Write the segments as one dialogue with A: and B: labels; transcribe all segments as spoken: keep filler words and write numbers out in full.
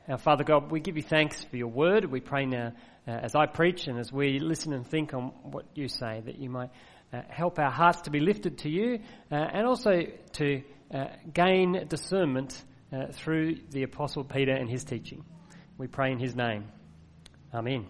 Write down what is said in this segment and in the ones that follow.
A: Our Father God, we give you thanks for your word. We pray now uh, as I preach and as we listen and think on what you say, that you might uh, help our hearts to be lifted to you uh, and also to uh, gain discernment uh, through the Apostle Peter and his teaching. We pray in his name. Amen.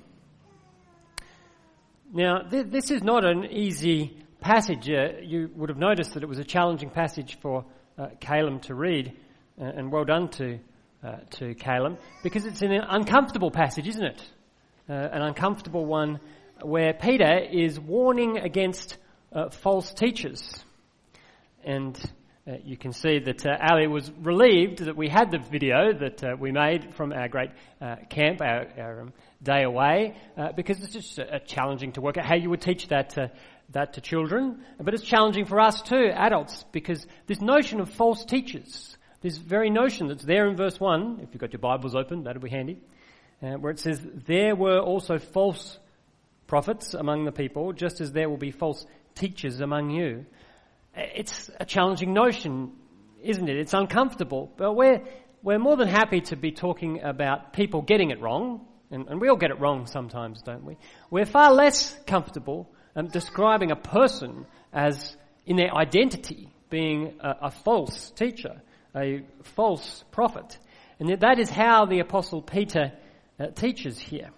A: Now, th- this is not an easy passage. Uh, you would have noticed that it was a challenging passage for uh, Caleb to read, uh, and well done to Uh, to Caleb, because it's an uncomfortable passage, isn't it? Uh, an uncomfortable one where Peter is warning against uh, false teachers. And uh, you can see that uh, Ali was relieved that we had the video that uh, we made from our great uh, camp, our, our um, day away, uh, because it's just uh, challenging to work out how you would teach that uh, that to children. But it's challenging for us too, adults, because this notion of false teachers, this very notion that's there in verse one, if you've got your Bibles open, that'll be handy, uh, where it says, there were also false prophets among the people, just as there will be false teachers among you. It's a challenging notion, isn't it? It's uncomfortable, but we're, we're more than happy to be talking about people getting it wrong, and, and we all get it wrong sometimes, don't we? We're far less comfortable um, describing a person as, in their identity, being a, a false teacher, a false prophet. And that is how the Apostle Peter uh, teaches here.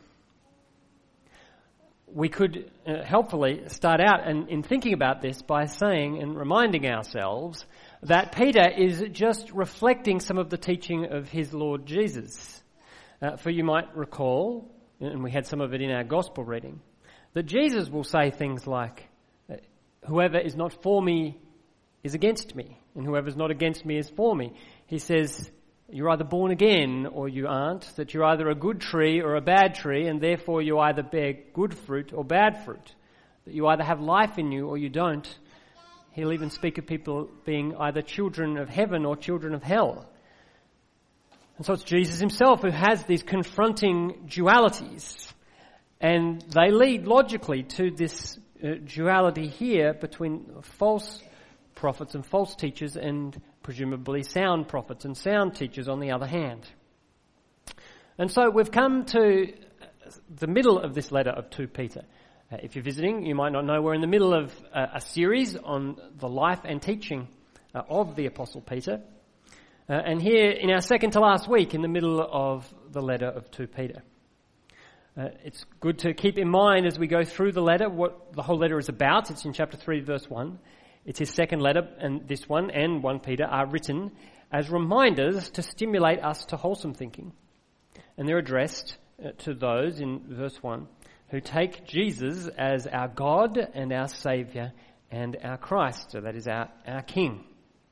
A: We could uh, helpfully start out in, in thinking about this by saying and reminding ourselves that Peter is just reflecting some of the teaching of his Lord Jesus. Uh, for you might recall, and we had some of it in our gospel reading, that Jesus will say things like, whoever is not for me is against me, and whoever is not against me is for me. He says, you're either born again or you aren't, that you're either a good tree or a bad tree, and therefore you either bear good fruit or bad fruit, that you either have life in you or you don't. He'll even speak of people being either children of heaven or children of hell. And so it's Jesus himself who has these confronting dualities, and they lead logically to this uh, duality here between false prophets and false teachers, and presumably sound prophets and sound teachers on the other hand. And so we've come to the middle of this letter of Second Peter. Uh, if you're visiting, you might not know we're in the middle of uh, a series on the life and teaching uh, of the Apostle Peter. Uh, and here in our second to last week, in the middle of the letter of Second Peter. Uh, it's good to keep in mind as we go through the letter what the whole letter is about. It's in chapter three, verse one. It's his second letter, and this one and First Peter are written as reminders to stimulate us to wholesome thinking. And they're addressed uh, to those, in verse one, who take Jesus as our God and our Saviour and our Christ, so that is our, our King.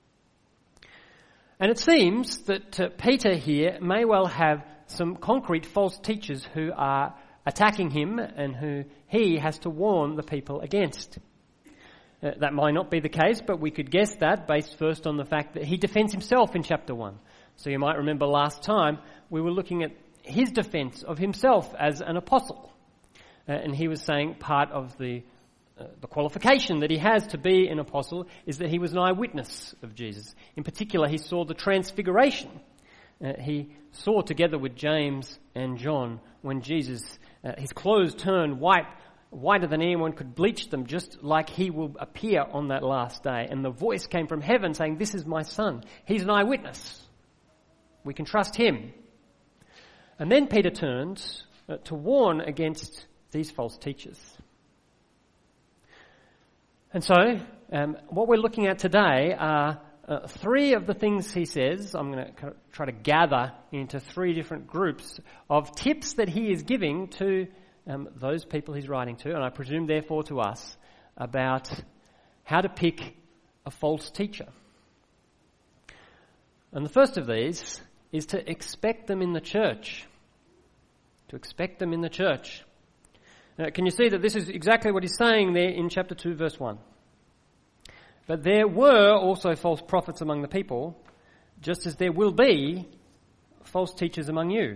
A: And it seems that uh, Peter here may well have some concrete false teachers who are attacking him and who he has to warn the people against. Uh, that might not be the case, but we could guess that based first on the fact that he defends himself in chapter one. So you might remember last time we were looking at his defence of himself as an apostle. Uh, and he was saying part of the uh, the qualification that he has to be an apostle is that he was an eyewitness of Jesus. In particular, he saw the transfiguration. Uh, he saw together with James and John when Jesus, uh, his clothes turned white, whiter than anyone could bleach them, just like he will appear on that last day. And the voice came from heaven saying, this is my son. He's an eyewitness. We can trust him. And then Peter turns uh, to warn against these false teachers. And so, um, what we're looking at today are uh, three of the things he says. I'm going to try to gather into three different groups of tips that he is giving to Um, those people he's writing to, and I presume therefore to us, about how to pick a false teacher. And the first of these is to expect them in the church. To expect them in the church. Now, can you see that this is exactly what he's saying there in chapter two, verse one? But there were also false prophets among the people, just as there will be false teachers among you.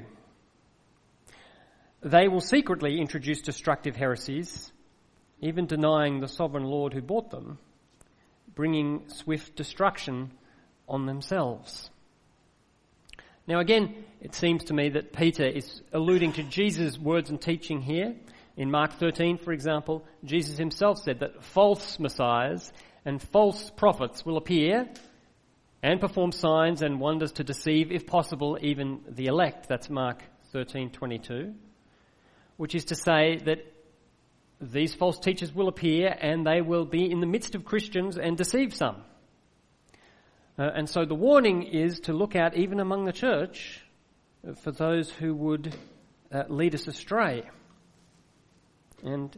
A: They will secretly introduce destructive heresies, even denying the sovereign Lord who bought them, bringing swift destruction on themselves. Now again, it seems to me that Peter is alluding to Jesus' words and teaching here. In Mark thirteen, for example, Jesus himself said that false messiahs and false prophets will appear and perform signs and wonders to deceive, if possible, even the elect. That's Mark thirteen twenty-two, which is to say that these false teachers will appear and they will be in the midst of Christians and deceive some. Uh, and so the warning is to look out even among the church for those who would uh, lead us astray. And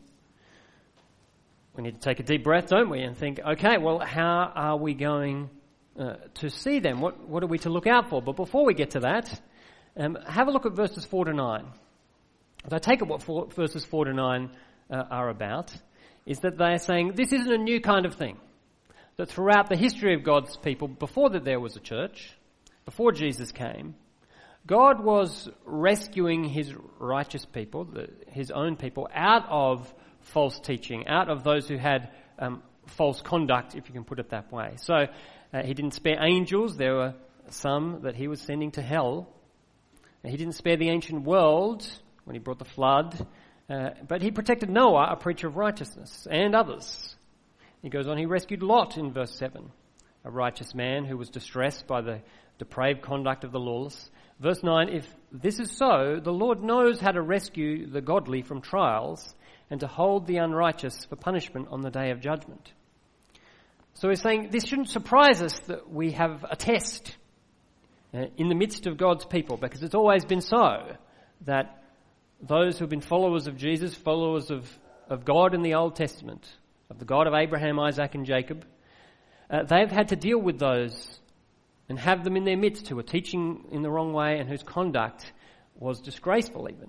A: we need to take a deep breath, don't we, and think, okay, well, how are we going uh, to see them? What, what are we to look out for? But before we get to that, um, have a look at verses four to nine. If I take it what four, verses four to nine uh, are about, is that they are saying this isn't a new kind of thing. That throughout the history of God's people, before that there was a church, before Jesus came, God was rescuing his righteous people, the, his own people, out of false teaching, out of those who had um, false conduct, if you can put it that way. So uh, he didn't spare angels. There were some that he was sending to hell. And he didn't spare the ancient world when he brought the flood, uh, but he protected Noah, a preacher of righteousness, and others. He goes on, he rescued Lot in verse seven, a righteous man who was distressed by the depraved conduct of the lawless. Verse nine, if this is so, the Lord knows how to rescue the godly from trials and to hold the unrighteous for punishment on the day of judgment. So he's saying this shouldn't surprise us that we have a test uh, in the midst of God's people, because it's always been so that those who have been followers of Jesus, followers of, of God in the Old Testament, of the God of Abraham, Isaac and Jacob, uh, they've had to deal with those and have them in their midst who were teaching in the wrong way and whose conduct was disgraceful even.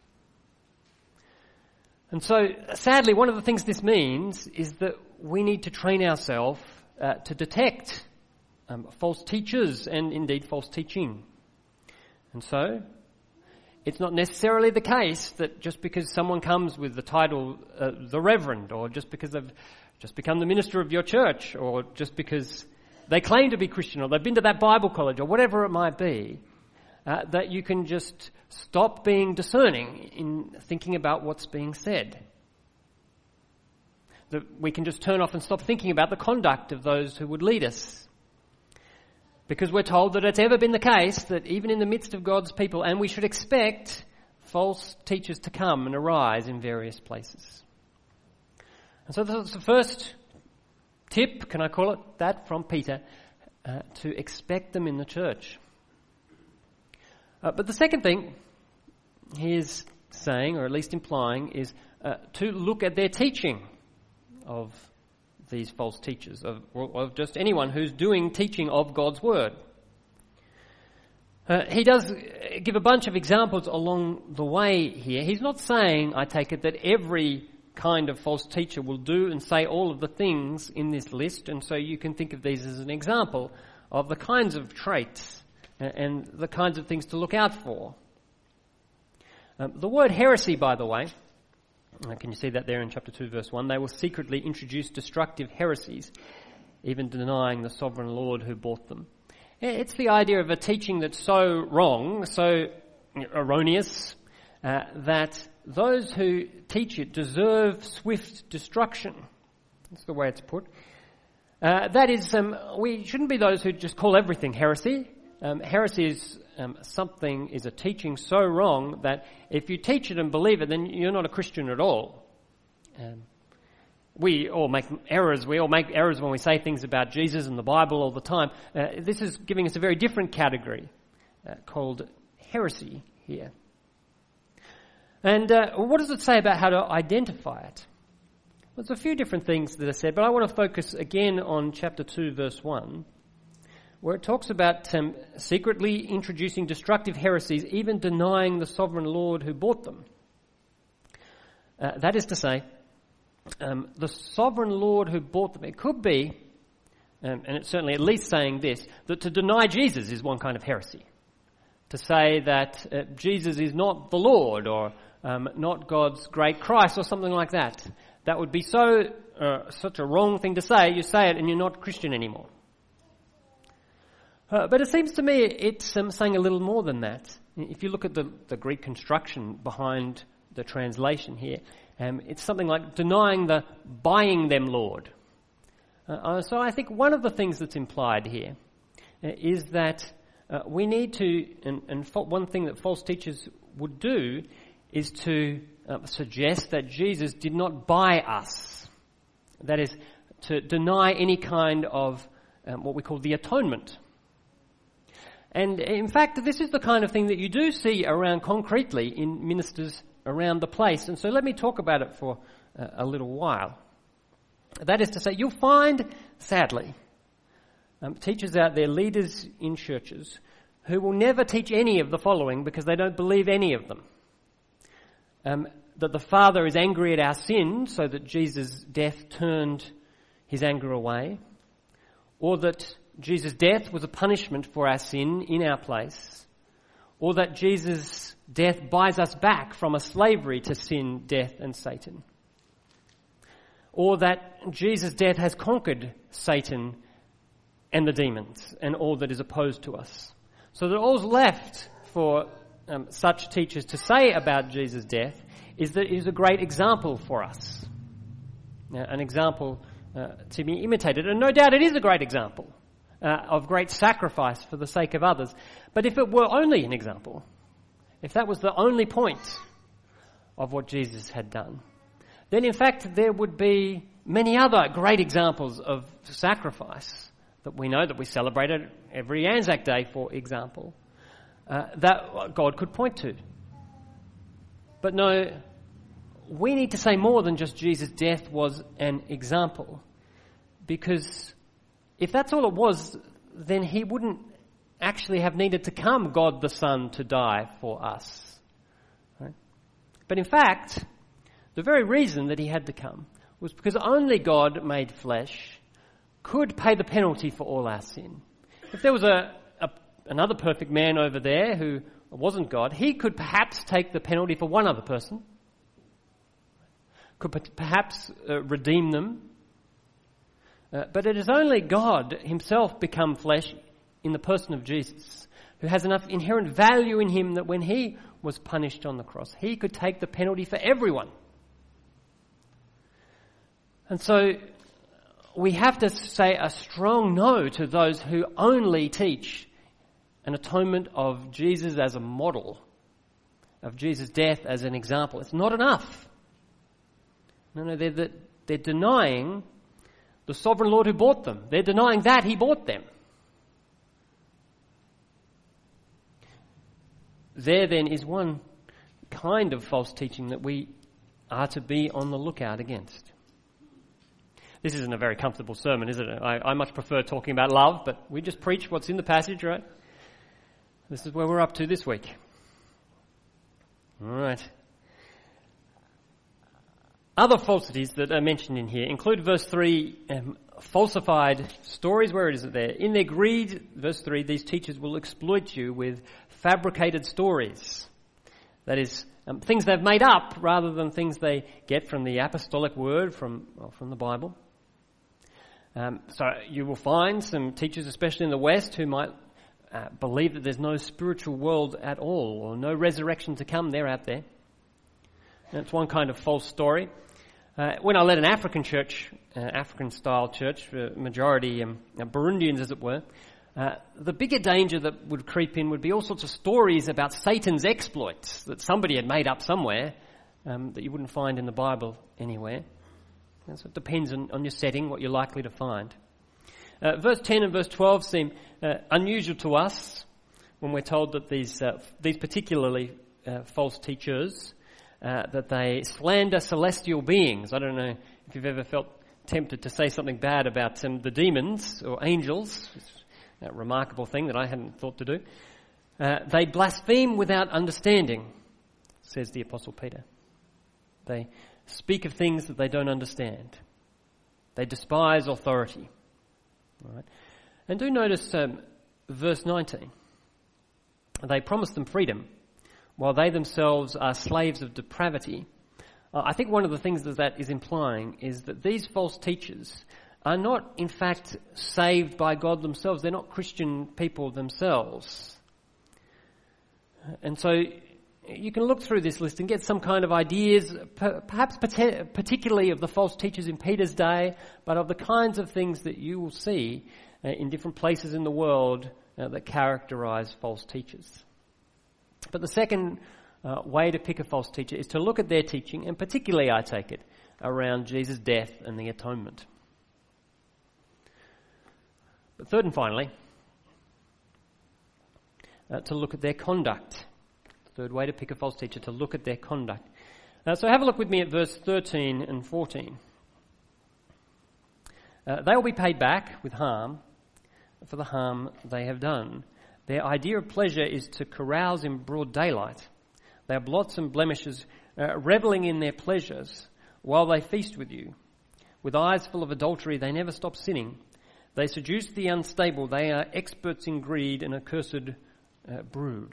A: And so, sadly, one of the things this means is that we need to train ourselves uh, to detect um, false teachers and indeed false teaching. And so, it's not necessarily the case that just because someone comes with the title uh, the Reverend, or just because they've just become the minister of your church, or just because they claim to be Christian, or they've been to that Bible college, or whatever it might be, uh, that you can just stop being discerning in thinking about what's being said. That we can just turn off and stop thinking about the conduct of those who would lead us. Because we're told that it's ever been the case that even in the midst of God's people, and we should expect false teachers to come and arise in various places. And so that's the first tip, can I call it that, from Peter, uh, to expect them in the church. Uh, but the second thing he is saying, or at least implying, is uh, to look at their teaching of these false teachers, of, of just anyone who's doing teaching of God's word. Uh, he does give a bunch of examples along the way here. He's not saying, I take it, that every kind of false teacher will do and say all of the things in this list, and so you can think of these as an example of the kinds of traits and the kinds of things to look out for. Um, the word heresy, by the way, uh, can you see that there in chapter two, verse one? They will secretly introduce destructive heresies, even denying the sovereign Lord who bought them. It's the idea of a teaching that's so wrong, so erroneous, uh, that those who teach it deserve swift destruction. That's the way it's put. Uh, that is, um, we shouldn't be those who just call everything heresy. Um, heresy is um, something, is a teaching so wrong that if you teach it and believe it, then you're not a Christian at all. Um, we all make errors. We all make errors when we say things about Jesus and the Bible all the time. Uh, this is giving us a very different category uh, called heresy here. And uh, what does it say about how to identify it? Well, there's a few different things that are said, but I want to focus again on chapter two, verse one, where it talks about um, secretly introducing destructive heresies, even denying the sovereign Lord who bought them. Uh, that is to say, um, the sovereign Lord who bought them. It could be, um, and it's certainly at least saying this, that to deny Jesus is one kind of heresy. To say that uh, Jesus is not the Lord, or um, not God's great Christ, or something like that. That would be so uh, such a wrong thing to say. You say it and you're not Christian anymore. Uh, but it seems to me it's um, saying a little more than that. If you look at the, the Greek construction behind the translation here, um, it's something like denying the buying them Lord. Uh, uh, so I think one of the things that's implied here uh, is that uh, we need to, and, and fa- one thing that false teachers would do is to uh, suggest that Jesus did not buy us. That is, to deny any kind of um, what we call the atonement. And in fact, this is the kind of thing that you do see around concretely in ministers around the place. And so let me talk about it for uh, a little while. That is to say, you'll find, sadly, um, teachers out there, leaders in churches, who will never teach any of the following because they don't believe any of them. Um, that the Father is angry at our sin so that Jesus' death turned his anger away, or that Jesus' death was a punishment for our sin in our place, or that Jesus' death buys us back from a slavery to sin, death and Satan, or that Jesus' death has conquered Satan and the demons and all that is opposed to us. So that all's left for um, such teachers to say about Jesus' death is that it is a great example for us, uh, an example uh, to be imitated. And no doubt it is a great example uh, of great sacrifice for the sake of others. But if it were only an example, if that was the only point of what Jesus had done, then in fact there would be many other great examples of sacrifice that we know, that we celebrated every Anzac Day, for example, uh, that God could point to. But no, we need to say more than just Jesus' death was an example, because if that's all it was, then he wouldn't actually have needed to come, God the Son, to die for us. Right? But in fact, the very reason that he had to come was because only God made flesh could pay the penalty for all our sin. If there was a, a another perfect man over there who wasn't God, he could perhaps take the penalty for one other person, could perhaps uh, redeem them. Uh, but it is only God himself become flesh in the person of Jesus, who has enough inherent value in him that when he was punished on the cross, he could take the penalty for everyone. And so we have to say a strong no to those who only teach an atonement of Jesus as a model, of Jesus' death as an example. It's not enough. No, no, they're, they're denying the sovereign Lord who bought them. They're denying that he bought them. There then is one kind of false teaching that we are to be on the lookout against. This isn't a very comfortable sermon, is it? I, I much prefer talking about love, but we just preach what's in the passage, right? This is where we're up to this week. All right. Other falsities that are mentioned in here include verse three, um, falsified stories. Where is it there? In their greed, verse three, these teachers will exploit you with fabricated stories. That is, um, things they've made up rather than things they get from the apostolic word, from well, from the Bible. Um, so you will find some teachers, especially in the West, who might uh, believe that there's no spiritual world at all, or no resurrection to come. They're out there. That's one kind of false story. Uh, when I led an African church, uh, African-style church, uh, majority um, Burundians, as it were, uh, the bigger danger that would creep in would be all sorts of stories about Satan's exploits that somebody had made up somewhere um, that you wouldn't find in the Bible anywhere. And so it depends on, on your setting, what you're likely to find. Uh, verse ten and verse twelve seem uh, unusual to us when we're told that these uh, these particularly uh, false teachers, uh, that they slander celestial beings. I don't know if you've ever felt tempted to say something bad about um, the demons or angels. It's a remarkable thing that I hadn't thought to do. Uh, they blaspheme without understanding, says the Apostle Peter. They speak of things that they don't understand. They despise authority. All right. And do notice um, verse nineteen. They promise them freedom while they themselves are slaves of depravity. Uh, I think one of the things that that is implying is that these false teachers are not, in fact, saved by God themselves. They're not Christian people themselves. And so you can look through this list and get some kind of ideas, perhaps particularly of the false teachers in Peter's day, but of the kinds of things that you will see in different places in the world that characterize false teachers. But the second uh, way to pick a false teacher is to look at their teaching, and particularly, I take it, around Jesus' death and the atonement. But third and finally, uh, to look at their conduct. Third way to pick a false teacher, to look at their conduct. Uh, so have a look with me at verse thirteen and fourteen. Uh, they will be paid back with harm for the harm they have done. Their idea of pleasure is to carouse in broad daylight. They are blots and blemishes, uh, reveling in their pleasures while they feast with you. With eyes full of adultery, they never stop sinning. They seduce the unstable. They are experts in greed and accursed uh, brood.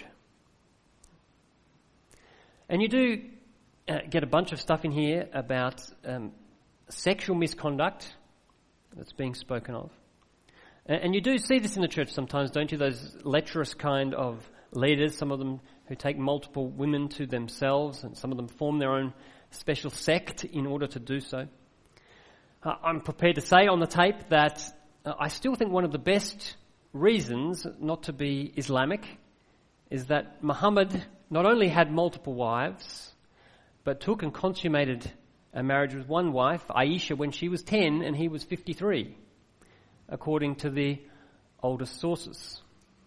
A: And you do uh, get a bunch of stuff in here about um, sexual misconduct that's being spoken of. And, and you do see this in the church sometimes, don't you? Those lecherous kind of leaders, some of them who take multiple women to themselves, and some of them form their own special sect in order to do so. Uh, I'm prepared to say on the tape that uh, I still think one of the best reasons not to be Islamic is that Muhammad not only had multiple wives, but took and consummated a marriage with one wife, Aisha, when she was ten and he was fifty-three, according to the oldest sources.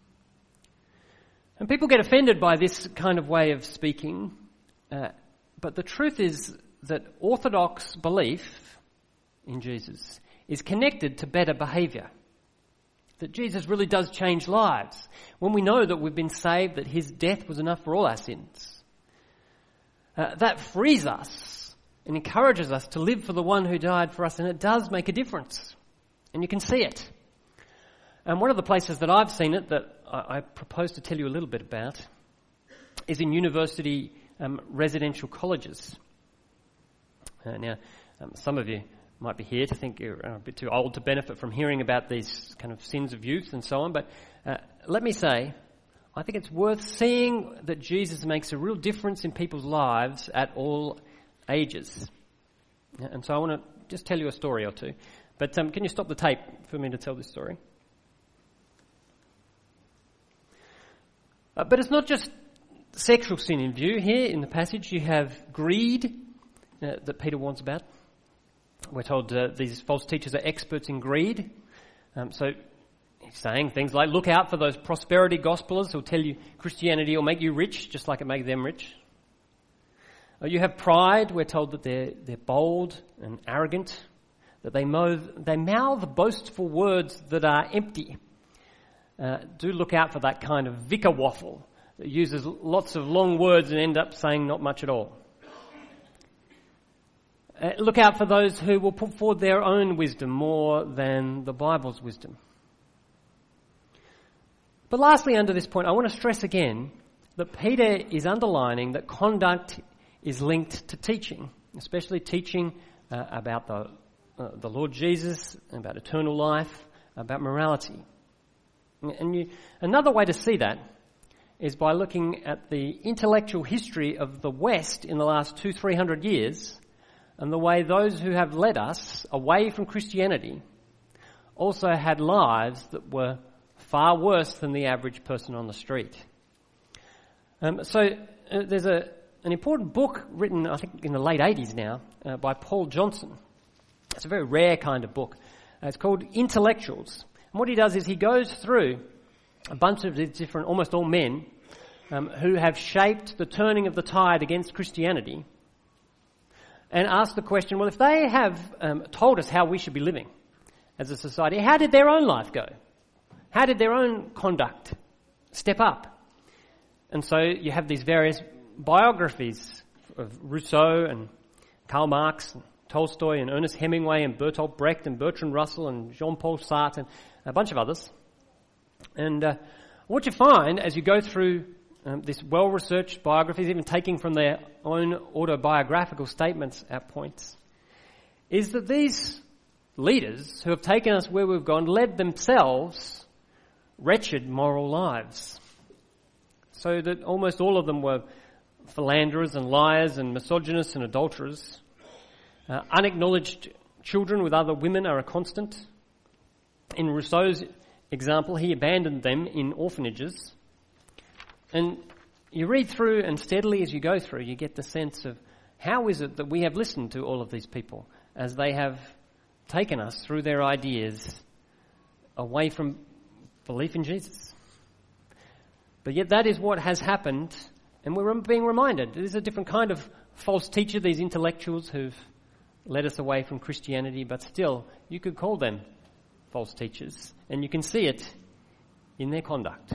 A: And people get offended by this kind of way of speaking, uh, but the truth is that orthodox belief in Jesus is connected to better behaviour. That Jesus really does change lives. When we know that we've been saved, that his death was enough for all our sins, uh, that frees us and encourages us to live for the one who died for us, and it does make a difference. And you can see it. And one of the places that I've seen it, that I, I propose to tell you a little bit about, is in university um, residential colleges. Uh, now, um, some of you might be here to think you're a bit too old to benefit from hearing about these kind of sins of youth and so on, but uh, let me say, I think it's worth seeing that Jesus makes a real difference in people's lives at all ages. And so I want to just tell you a story or two. But um, can you stop the tape for me to tell this story? Uh, but it's not just sexual sin in view here in the passage. You have greed uh, that Peter warns about. We're told uh, these false teachers are experts in greed. Um, so he's saying things like, look out for those prosperity gospelers who'll tell you Christianity will make you rich just like it made them rich. Uh, you have pride. We're told that they're, they're bold and arrogant, that they mouth, they mouth boastful words that are empty. Uh, do look out for that kind of vicar waffle that uses lots of long words and end up saying not much at all. Uh, look out for those who will put forward their own wisdom more than the Bible's wisdom. But lastly, under this point, I want to stress again that Peter is underlining that conduct is linked to teaching, especially teaching uh, about the, uh, the Lord Jesus, about eternal life, about morality. And you, another way to see that is by looking at the intellectual history of the West in the last two, three hundred years, and the way those who have led us away from Christianity also had lives that were far worse than the average person on the street. Um, so uh, there's a, an important book written, I think, in the late eighties now, uh, by Paul Johnson. It's a very rare kind of book. Uh, it's called Intellectuals. And what he does is he goes through a bunch of these different, almost all men, um, who have shaped the turning of the tide against Christianity, and ask the question, well, if they have um, told us how we should be living as a society, how did their own life go? How did their own conduct step up? And so you have these various biographies of Rousseau and Karl Marx and Tolstoy and Ernest Hemingway and Bertolt Brecht and Bertrand Russell and Jean-Paul Sartre and a bunch of others. And uh, what you find as you go through um, this well-researched biographies, even taking from their own autobiographical statements at points, is that these leaders who have taken us where we've gone led themselves wretched moral lives. So that almost all of them were philanderers and liars and misogynists and adulterers. Uh, unacknowledged children with other women are a constant. In Rousseau's example, he abandoned them in orphanages. And you read through, and steadily as you go through, you get the sense of how is it that we have listened to all of these people as they have taken us through their ideas away from belief in Jesus. But yet that is what has happened, and we're being reminded. There's a different kind of false teacher, these intellectuals who've led us away from Christianity, but still, you could call them false teachers, and you can see it in their conduct.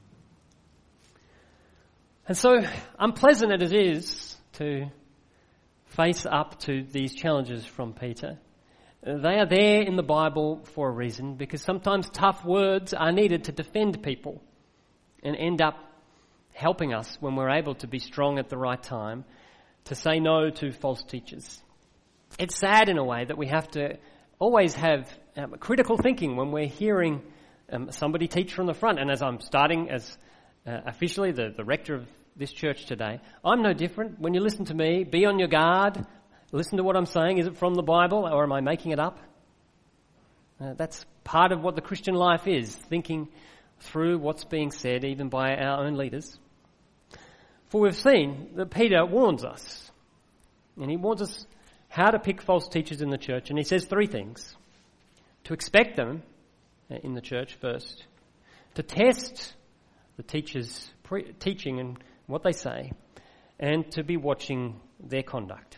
A: And so, unpleasant as it is to face up to these challenges from Peter, they are there in the Bible for a reason, because sometimes tough words are needed to defend people and end up helping us when we're able to be strong at the right time to say no to false teachers. It's sad in a way that we have to always have um, critical thinking when we're hearing um, somebody teach from the front. And as I'm starting as uh, officially the, the rector of this church today, I'm no different. When you listen to me, be on your guard. Listen to what I'm saying. Is it from the Bible or am I making it up? Uh, that's part of what the Christian life is, thinking through what's being said even by our own leaders. For we've seen that Peter warns us, and he warns us how to pick false teachers in the church, and he says three things. To expect them in the church first, to test the teachers' pre- teaching and what they say, and to be watching their conduct.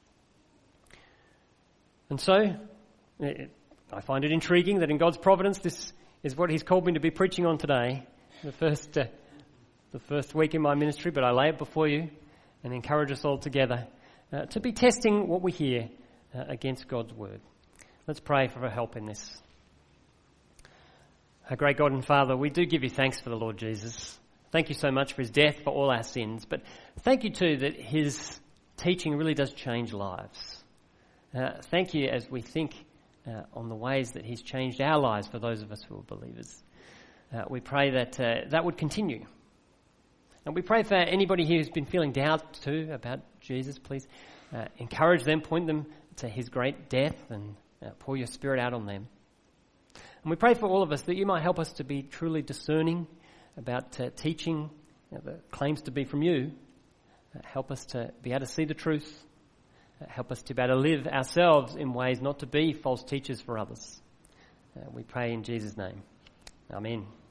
A: And so, it, I find it intriguing that in God's providence, this is what he's called me to be preaching on today, the first uh, the first week in my ministry, but I lay it before you and encourage us all together uh, to be testing what we hear uh, against God's word. Let's pray for help in this. Our great God and Father, we do give you thanks for the Lord Jesus. Thank you so much for his death for all our sins, but thank you too that his teaching really does change lives. Uh, thank you as we think uh, on the ways that he's changed our lives for those of us who are believers. Uh, we pray that uh, that would continue. And we pray for anybody here who's been feeling doubt too about Jesus. Please uh, encourage them, point them to his great death and uh, pour your Spirit out on them. And we pray for all of us that you might help us to be truly discerning about uh, teaching you know, that claims to be from you. Uh, help us to be able to see the truth. Uh, help us to be able to live ourselves in ways not to be false teachers for others. Uh, we pray in Jesus' name. Amen.